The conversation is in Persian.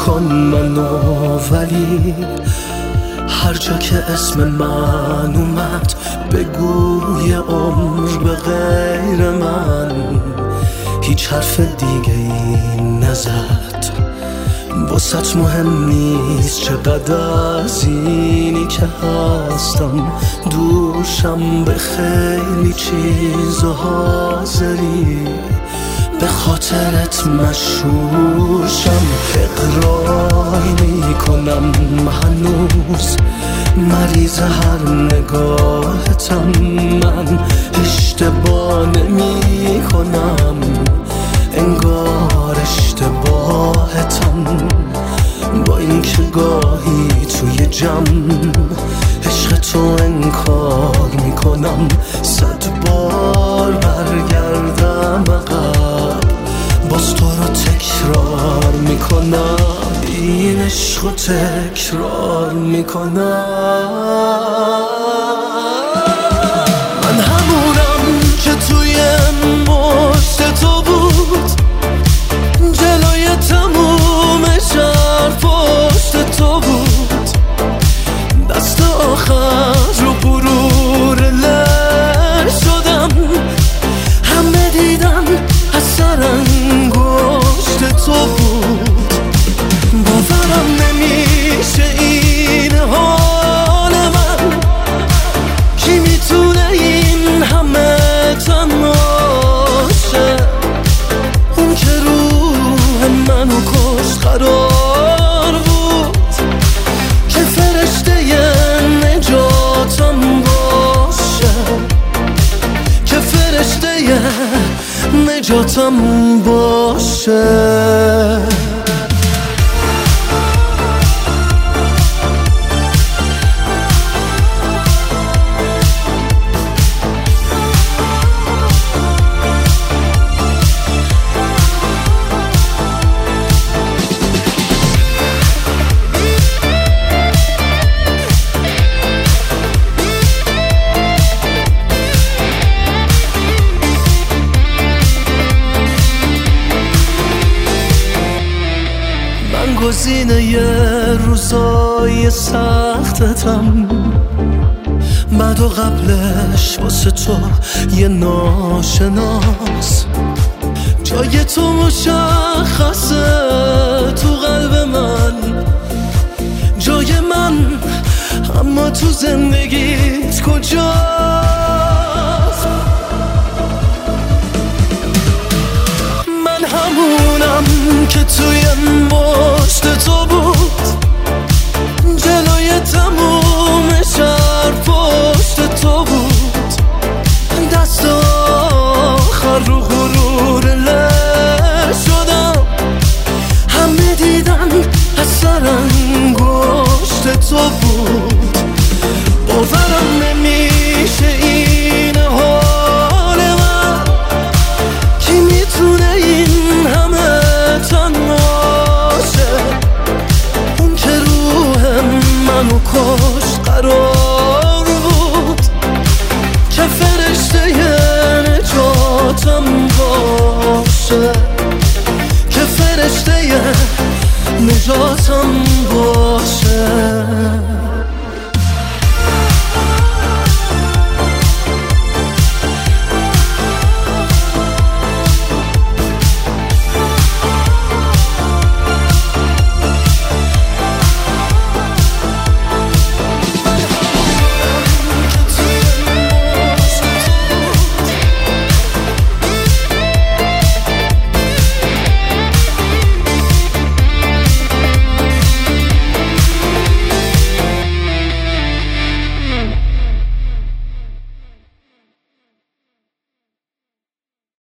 کن منو، ولی هر جا که اسم من اومد بگو یه عمر به غیر من هیچ حرف دیگه ای نزد. واسط مهم نیست چقدر از اینی که هستم دوشم، به خیلی چیزا حاضری، به خاطرت مشهورشم. اقرار میکنم هنوز مریض هر نگاهتم، من اشتباه نمی کنم، انگار اشتباهتم. با این که گاهی توی جمع عشق تو انکار میکنم، 100 بار برگردم عقب باز تو رو تکرار میکنم، این عشق رو تکرار میکنم. من همونم که توی مشت تو بود، جلوی تموم شهر پشت تو بود، دست آخر رو غرور لر شدم، همه دیدن اثر انگشت تو بود. باورم نمیشه این حال من، کی میتونه این همه تنها شه؟ اون که روح منو کشت قرار بود که فرشته نجاتم باشه، که فرشته نجاتم باشه. گزینه یه روزای سختتم، بعد و قبلش واسه تو یه ناشناس، جای تو مشخصه تو قلب من، جای من، اما تو زندگیت کجاست؟ من همونم که توی مشت تو بود، جلوی تموم شهر پشت تو بود، دست آخر رو غرور لر شدم، همه دیدن اثر انگشت تو بود. باورم نمیشه این حال من، کی میتونه این همه تنها شه؟ اون که روح منو کشت قرار بود که فرشته نجاتم باشه، که فرشته نجاتم باشه.